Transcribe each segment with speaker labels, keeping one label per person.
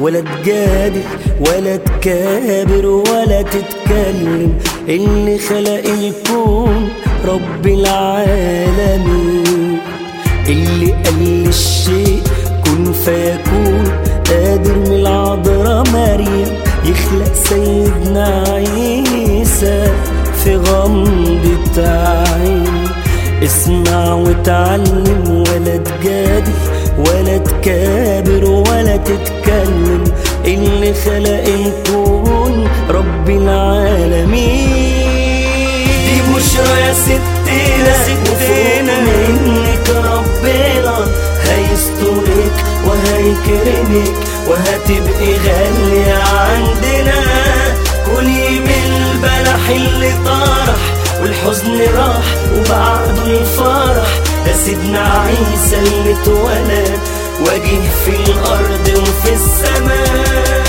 Speaker 1: ولا تجادل ولا تكابر ولا تتكلم. اللي خلق الكون رب العالمين، اللي قال للشيء كن فيكون، قادر من العذراء مريم يخلق سيدنا عيسى في غمضة عين. اسمع وتعلم ولا تجادل ولا تكابر ولا تتكلم. اللي خلق الكون رب العالمين. دي بشرى يا ستنا وفوق منك ربنا هيسترك وهيكرمك وهتبقي غالية عندنا. كلي من البلح اللي طرح والحزن راح وبعده الفرح. ده سيدنا عيسى اللي اتولد وجه في الأرض وفي السماء.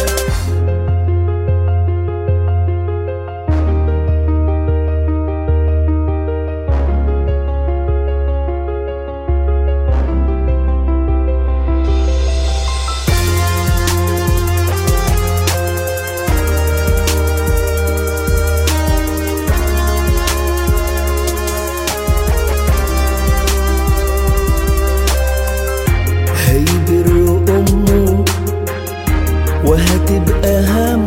Speaker 1: وهتبقى هم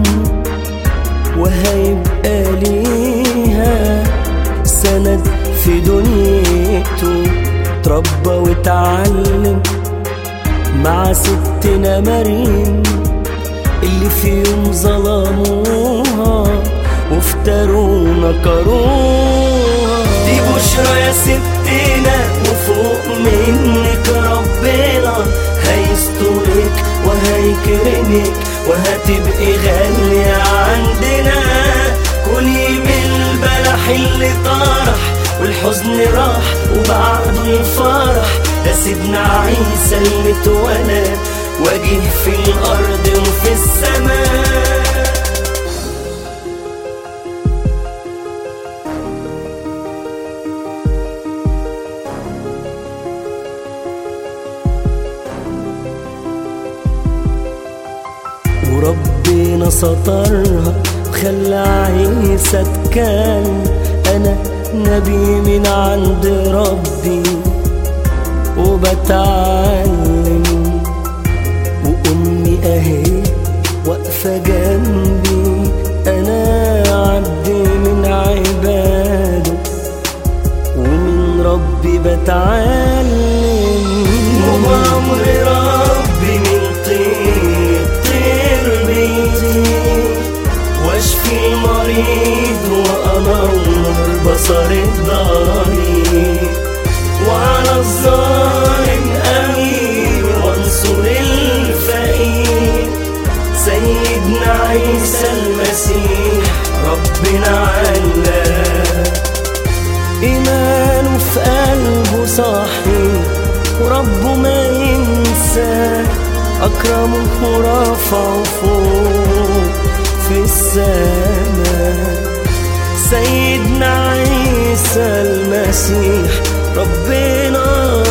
Speaker 1: وهيبقى ليها سند في دنيته. تربى وتعلم مع ستنا مريم اللي في يوم ظلموها وافتروا نكروها. دي بشرى يا ستنا وفوق منك ربنا هيسترك وهيكرمك وهتبقي غالية عندنا. كلي من البلح اللي طرح والحزن راح وبعده الفرح. ده سيدنا عيسى اللي اتولد وجه في الأرض وفي السماء. وربنا سطرها وخلى عيسى اتكلم. أنا نبي من عند ربي وبتعلم، وأمي أهي واقفة جنبي. أنا عبد من عباده ومن ربي بتعلم. وبأمر ربي من طير واشفي المريض وانور بصر الضرير. وعلى الظالم امين وانصر الفقير. سيدنا عيسى المسيح ربنا علاه، ايمانه في قلبه صاحي وربه ما ينساه. أكرمه ورفعه فوق في السماء. سيدنا عيسى المسيح ربنا